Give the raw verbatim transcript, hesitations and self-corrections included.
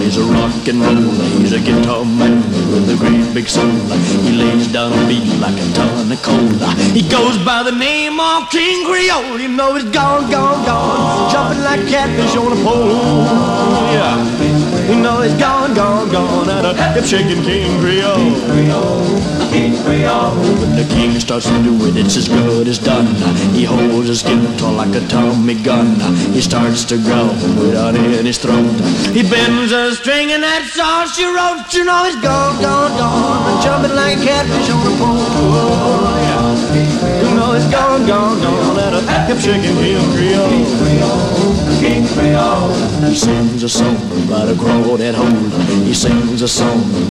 He's a rock and roller, he's a guitar man with a great big soul. He lays down a beat like a ton of coal. He goes by the name of King Creole. You know he's gone, gone, gone, jumping like catfish on a pole. Yeah, you know he's gone, gone, gone, at a hip shaking King Creole. King Creole. When the king starts to do it, it's as good as done. He holds his guitar like a Tommy gun. He starts to growl without in his throat. He bends a string and that sauce you wrote. You know he's gone, gone, gone, jumping like a catfish on a pole. Yeah. You know he's gone, gone, gone, at a hip shaking King Creole. King Creole. He sings a song about a crawdad hole. He sings a song